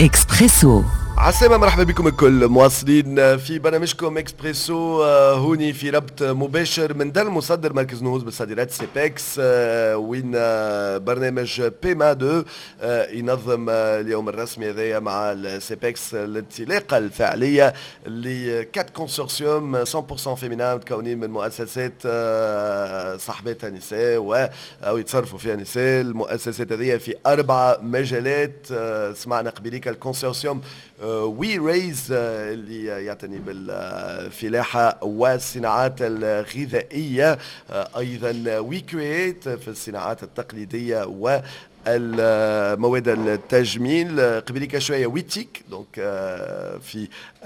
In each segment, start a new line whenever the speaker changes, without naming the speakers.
إكسبريسو.
عسلامة، مرحبا بكم الكل مواصلين في برنامجكم اكسبريسو هوني في ربط مباشر من دار مصدر مركز نهوض بالصادرات سيبكس، وين برنامج بيما 2 ينظم اليوم الرسمي هذايا مع السيبكس الانطلاقة الفعلية لكات كونسورسيوم 100% فيمينا متكونين من مؤسسات صاحباتها نساء أو يتصرفوا فيها نساء. المؤسسات هذه في 4 مجالات. سمعنا قبيليك الكونسورسيوم وي ريز اللي يعتني بالفلاحة والصناعات الغذائية، أيضا وي كرييت في الصناعات التقليدية والمواد التجميل. قبليك شوية ويتيك دونك في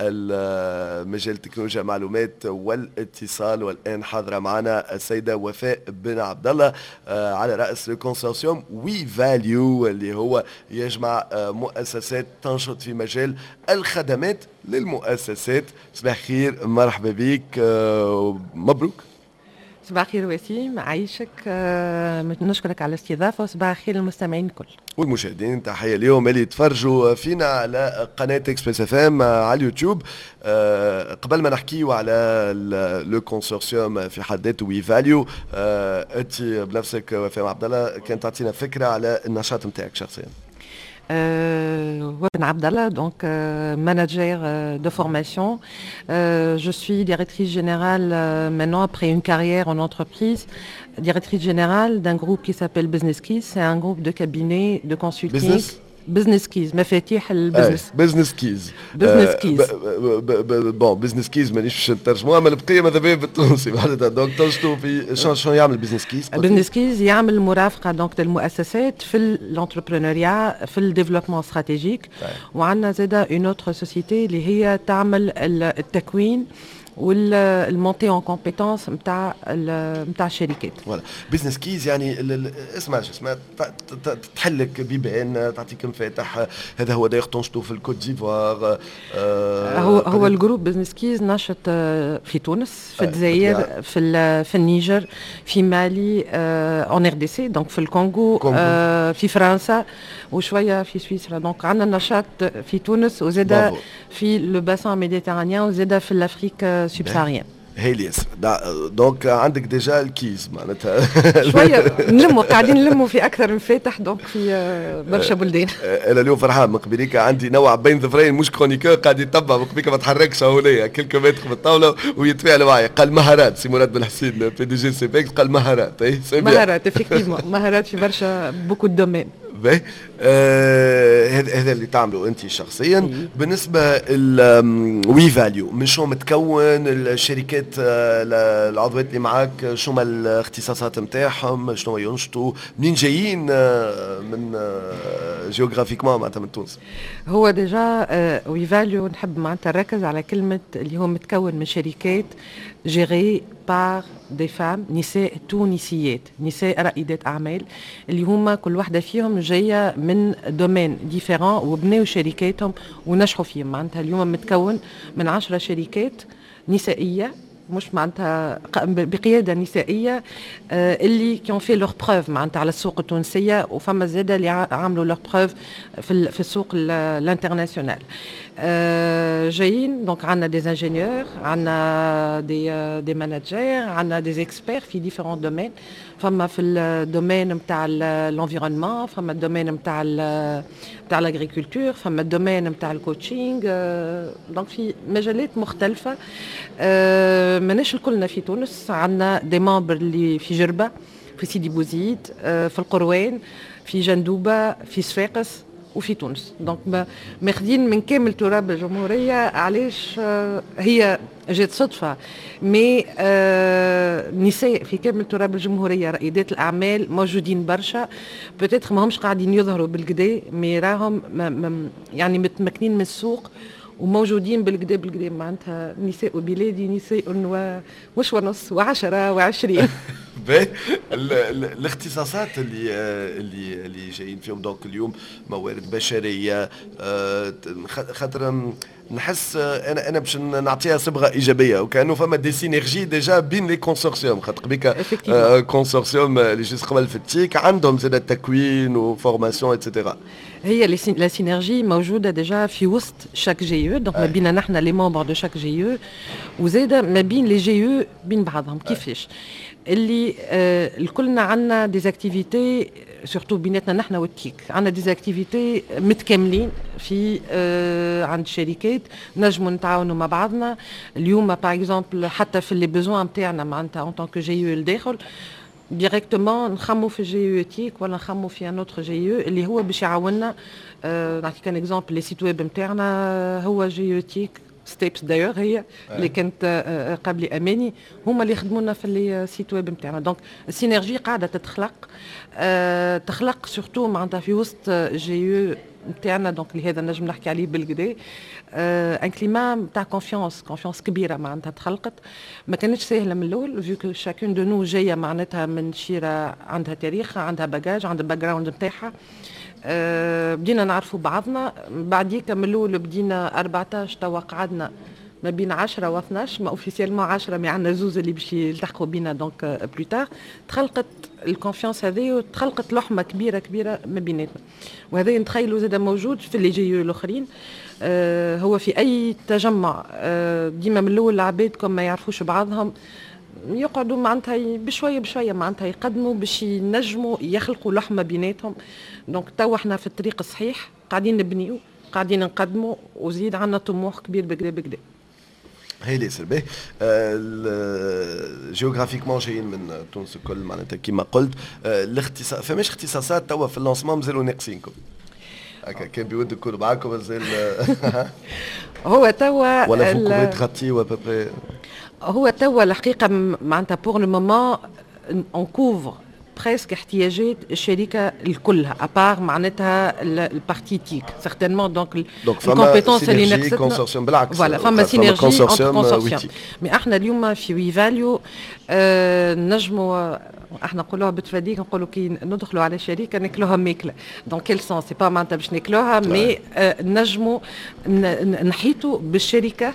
المجال تكنولوجيا المعلومات والاتصال. والآن حاضرة معنا السيدة وفاء بن عبد الله على رأس الكونسورسيوم وي فاليو اللي هو يجمع مؤسسات تنشط في مجال الخدمات للمؤسسات. صباح خير، مرحبا بك، مبروك.
صباح الخير وسيم، عايشك، نشكرك على الاستضافة، وصباح الخير للمستمعين الكل
والمشاهدين. تحية اليوم اللي يتفرجوا فينا على قناة اكسبريس اف ام على اليوتيوب. قبل ما نحكيو على لو كونسورسيوم في حد ذاته وي فاليو، انت بنفسك وفاء عبد الله كانت تعطينا فكرة على النشاط نتاعك شخصيا.
Wabin Abdallah, donc manager de formation. Je suis directrice générale maintenant après une carrière en entreprise, directrice générale d'un groupe qui s'appelle Business Keys. C'est un groupe de cabinets de consulting. بزنس كيز، مفاتيح البزنس.
بزنس كيز.
بزنس كيز.
بون بزنس كيز مانيش باش نترجموها، اما البقيه ماذا بيا بالتونسي معناتها. دونك تنشطوا في شنو يعمل بزنس كيز؟
بزنس كيز يعمل مرافقه دونك للمؤسسات في الانتربرونيا، في الديفلوبمون استراتيجيك. وعندنا زاده اون اوتر سوسيتي اللي هي تعمل التكوين والمونتي اون كومبيتونس نتاع الشركات.
فوالا بزنس كيز يعني اسمع تحلك بيبان، تعطيك مفاتح. هذا هو داير تنشطوا في الكوت ديفوار.
هو الجروب بزنس كيز نشط في تونس، في الجزائر، في النيجر، في مالي، اون ار دي سي دونك في الكونغو، في فرنسا وشويه في سويسرا. دونك عندنا نشاط في تونس وزاده في لو باسان ميديتيرانيان وزاده في الافريك سبساريان.
هيليس دونك عندك ديجا الكيز معناتها.
شويه نلموا، قاعدين نلموا في اكثر من فاتح دونك في برشا بلدان.
انا اليوم فرحان من قبيليك، عندي نوع بين ظفرين مش كرونيكور قاعد يتبع من قبيليك، ما تحركش هونيا كلكم ماتر بالطاوله ويتفاعل معايا. قال مهارات سي مراد بن حسين بي دي جي سي بيكس، قال مهارات. اي
مهارات افكتيفمون، مهارات في برشا بوكو دومين.
هذا اللي تعمله انت شخصيا. بالنسبه الوي فاليو من شو متكون الشركات العضوات اللي معاك؟ شو ما الاختصاصات نتاعهم؟ شنو ينشطوا؟ منين جايين من جيوغرافيكمون معناتها من تونس؟
هو ديجا وي فاليو نحب معناتها نركز على كلمه اللي هو متكون من شركات جيري بار دي فام، نساء تونسيات، نساء رائدات اعمال اللي هما كل واحده فيهم جايه من دومين ديفيرون وبناو شركاتهم ونجحوا فيهم. معناتها اليوم متكون من 10 شركات نسائيه، مش معناتها بقياده نسائيه، اللي كيون في لوغ بروف معناتها على السوق التونسيه، وفما زاده اللي عملوا لوغ بروف في السوق الانترناسيونال. جايين دونك عندنا دي انجينيور، عندنا دي ماناجير، عندنا دي اكسبير في ديفيرون دومين. فما في الدومين نتاع الانفيرونمون، فما الدومين نتاع الاغريكولتور، فما الدومين نتاع الكوتشينغ. دونك في مجالات مختلفه. ماناش الكلنا في تونس، عندنا دي مامبر اللي في جربه، في سيدي بوزيد، في القروان، في جندوبه، في صفاقس وفي تونس. دونك ماخذين من كامل تراب الجمهوريه. علاش هي جات صدفه؟ مي نساء في كامل تراب الجمهوريه رائدات الاعمال موجودين برشا، بوتيتر ماهمش قاعدين يظهروا بالكدا، مي راهم يعني متمكنين من السوق وموجودين بالكدا معناتها نساء بلادي، نساء مش ونص و10 و20.
الاختصاصات اللي جايين فيهم دونك اليوم موارد بشريه، خاطر نحس انا باش نعطيها صبغه ايجابيه وكانه فما دي سينيرجي ديجا بين لي كونسورسيوم خاطر بيك كونسورسيوم اللي جيس قبل في التيك عندهم زاد التكوين وفورماسيون اتسيتيرا.
هي لا سينرجي موجوده ديجا في وسط شاك جي او دونك ما بيننا نحن لي ممبر دو شاك جي او وزاده ما بين لي جي او بين بعضهم كيفاش اللي الكلنا عندنا ديزاكتيفيتي سورتو بيناتنا نحن والتيك عندنا ديزاكتيفيتي متكاملين في عند الشركات نجموا نتعاونوا مع بعضنا اليوم باغ اكزومبل حتى في لي بيزوان نتاعنا معناتها اون طونك جي او الداخل ديريكتومون نخمو في جي او تيك ولا نخمو في ان اوتر جي او اللي هو باش يعاوننا نعطيك ان اكزومبل لي سيت ويب نتاعنا هو جي او تيك ستيبس دايوغ هي اللي كانت قبل اماني هما اللي يخدمونا في لي سيت ويب نتاعنا دونك السينرجي قاعده تخلق سورتو معناتها في وسط جي او نتاعنا دونك لهذا نجم نحكي عليه بالكدا ان كليما نتاع كونفيونس كبيره معناتها تخلقت ما كانتش سهله من الاول فيو شاكون دو نو جايه معناتها من شيره عندها تاريخ عندها باجاج عندها باك جراوند نتاعها بدينا نعرفوا بعضنا بعديك من الاول بدينا 14 توا قعدنا ما بين 10 و 12 ما اوفيسيالمون 10 مي عندنا زوز اللي باش يلتحقوا بينا دونك بلوتار تخلقت الكونفيونس هذه وتخلقت لحمه كبيره ما بيناتنا وهذا نتخيلوا زاد موجود في اللي جيو الاخرين هو في اي تجمع ديما من الاول العباد كم ما يعرفوش بعضهم يقعدوا معناتها بشويه معناتها يقدموا باش ينجموا يخلقوا لحمه بيناتهم دونك توا احنا في الطريق الصحيح قاعدين نبنيو قاعدين نقدموا وزيد عندنا طموح كبير بكدا
هيدي سربي جيوغرافيكمون جايين من تونس الكل معناتها كيما قلت الاختصاص فماش اختصاصات توا في اللونسمون مازالوا ناقصينكم هكا كان بيود يكونوا معاكم مازال
هو توا
ولا فوكم تغطيوا ابوبري
هو توا الحقيقه معناتها بور لو مومون اون كوفر بريسك احتياجات الشركه الكلها ابار معناتها البارتي تيك سيغتينمون دونك الكومبيتونس اللي نقصتنا
كونسورسيوم بالعكس
فوالا فما سينرجي كونسورسيوم مي احنا اليوم في وي فاليو نجموا احنا نقولوها بالتفاديك نقولوا كي ندخلوا على شركه ناكلوها ماكله دونك كيل سون سي با معناتها باش ناكلوها مي نجموا نحيطوا بالشركه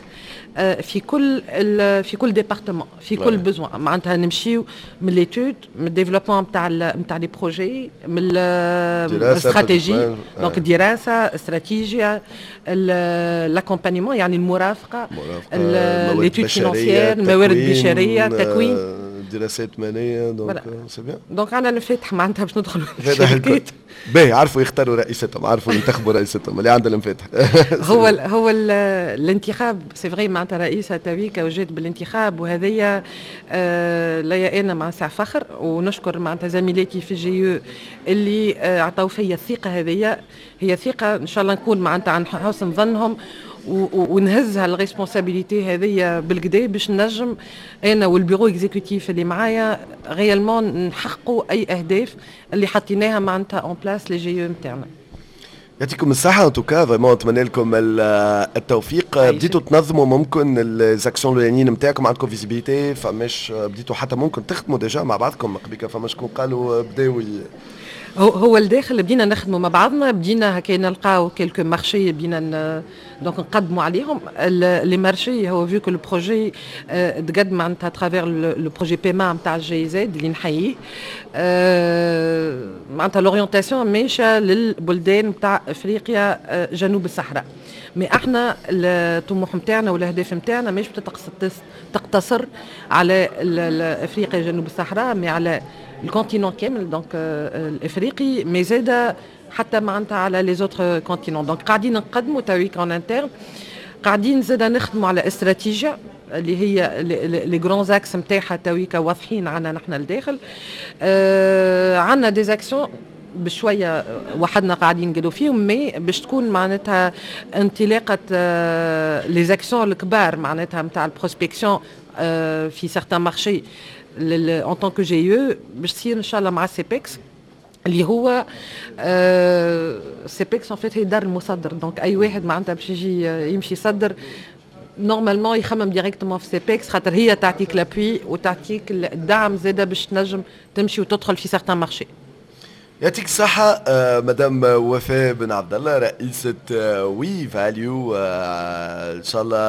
في كل ديبارتمون في كل بزوان معناتها نمشيو من ليتود من الديفلوبمون نتاع لي بروجي من الاستراتيجي دونك دراسه استراتيجيه لاكومبانيمون يعني المرافقه ليتود فينانسيير الموارد البشريه تكوين
دراسات ماليه دونك سي بيان
دونك انا نفتح معناتها باش ندخلوا الشركات
باهي عرفوا يختاروا رئيستهم عرفوا ينتخبوا رئيستهم اللي عندها المفاتح
هو الانتخاب سي فري معناتها رئيسة تويكا وجات بالانتخاب وهذيا ليا انا مع ساعة فخر ونشكر معناتها زميلاتي في الجي اللي عطاو فيا الثقه هذيا هي ثقه ان شاء الله نكون معناتها عن حسن ظنهم ونهزها الريسبونسابيلتي هذه بالكدا باش نجم انا والبيرو اكزيكوتيف اللي معايا ريالمون نحققوا اي اهداف اللي حطيناها معناتها اون بلاس لي جي او نتاعنا.
يعطيكم الصحة ان توكا فريمون نتمنى لكم التوفيق. بديتوا تنظموا ممكن الزاكسيون الاولانيين نتاعكم عندكم فيزيبيليتي فماش بديتوا حتى ممكن تخدموا ديجا مع بعضكم قبيله فما شكون قالوا بداو
هو الداخل بدينا نخدموا مع بعضنا بدينا هكا نلقاو كيلكو مارشي بدينا دونك نقدموا عليهم لي مارشي هو فيو كو لو بروجي تقدم معناتها ترافير لو بروجي بيما نتاع الجي زد اللي نحييه معناتها لورينتاسيون ماشيه للبلدان نتاع افريقيا جنوب الصحراء مي احنا الطموح نتاعنا والاهداف نتاعنا مش تقتصر على افريقيا جنوب الصحراء مي على الكونتينون كامل دونك الافريقي مي زاده حتى معناتها على لي زوتر كونتينون دونك قاعدين نقدموا تويك اون انترن قاعدين زاده نخدموا على استراتيجيه اللي هي لي غران زاكس نتاعها تويكا واضحين عنا نحن الداخل عندنا دي زاكسيون بشويه وحدنا قاعدين نقولوا فيهم مي باش تكون معناتها انطلاقه لي زاكسيون الكبار معناتها نتاع البروسبكسيون في سيغتان مارشي en tant que GIE باش تصير ان شاء الله مع سيبكس اللي هو سيبكس ان فيت هي دار المصدر دونك اي واحد معناتها باش يجي يمشي يصدر نورمالمون يخمم ديريكتومون في سيبكس خاطر هي تعطيك لابوي وتعطيك الدعم زاده باش تنجم تمشي وتدخل في سيغتان مارشي.
يعطيك الصحة مدام وفاء بن عبد الله رئيسة وي فاليو، إن شاء الله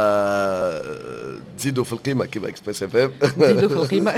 تزيدوا في القيمة كيما اكسبريس اف ام.
نزيدوا في القيمة.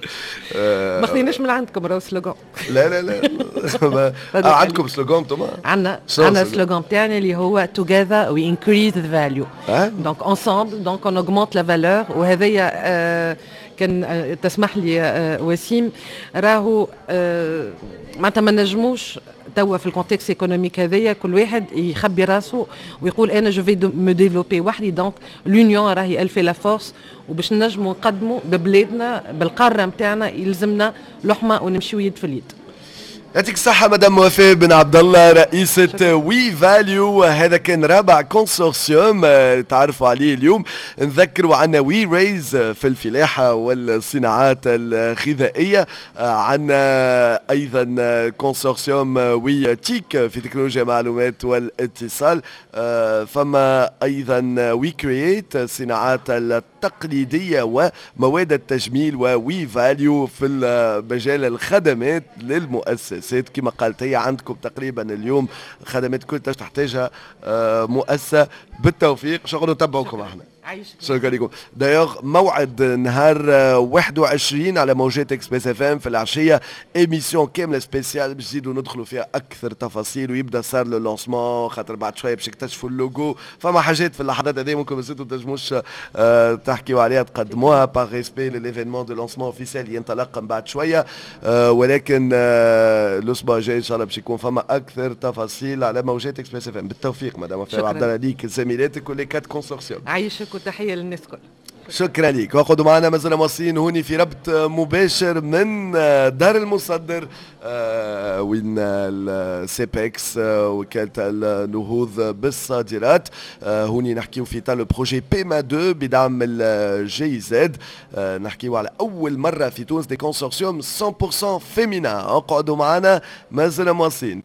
ما خذيناش من عندكم راهو سلوغان.
لا لا لا. عندكم سلوغان انتوما؟
عندنا سلوغان تاعنا اللي هو together we increase the value. donc ensemble donc on augmente la valeur. وهذايا كان تسمح لي وسيم راهو معناتها ما نجموش توا في الكونتكست ايكونوميك هذايا كل واحد يخبي راسه ويقول انا جو في مو ديفلوبي وحدي. دونك لونيون راهي الفي لا فورس، وباش نجموا نقدموا ببلادنا بالقاره نتاعنا يلزمنا لحمه ونمشيو يد في اليد.
يعطيك الصحة مدام وفاء بن عبد الله رئيسة وي فاليو. هذا كان رابع كونسورسيوم تعرفوا عليه اليوم. نذكروا عنا وي ريز في الفلاحة والصناعات الغذائية، عنا أيضا كونسورسيوم وي تيك في تكنولوجيا المعلومات والاتصال، فما أيضا وي كرييت الصناعات التقليدية ومواد التجميل، ووي فاليو في مجال الخدمات للمؤسسات. كما قالت هي عندكم تقريبا اليوم خدمات كل تحتاجها مؤسسة. بالتوفيق، شغل نتبعكم احنا. شكرا لكم. دايوغ موعد نهار 21 على موجات اكسبريس اف ام في العشيه ايميسيون كامله سبيسيال باش نزيدوا ندخلوا فيها اكثر تفاصيل، ويبدا صار لو لونسمون خاطر بعد شويه باش يكتشفوا اللوجو. فما حاجات في اللحظات هذه ممكن بس انتم تنجموش تحكيوا عليها تقدموها باغ ريسبي لليفينمون دو لونسمون اوفيسيال ينطلق من بعد شويه. ولكن الاسبوع الجاي ان شاء الله باش يكون فما اكثر تفاصيل على موجات اكسبريس اف ام. بالتوفيق مدام وفاء عبد الله ليك زميلاتك وليكات كونسورسيوم.
عايشك وتحيه للناس كل.
شكرا لك. وقعدوا معنا مازلنا مواصلين هوني في ربط مباشر من دار المصدر وين السيبكس وكالة النهوض بالصادرات. هوني نحكيو في تال بروجي بيما 2 بدعم الجي زد. نحكيو على أول مرة في تونس دي كونسورسيوم 100% فيمينا. اقعدوا معنا مازلنا مواصلين.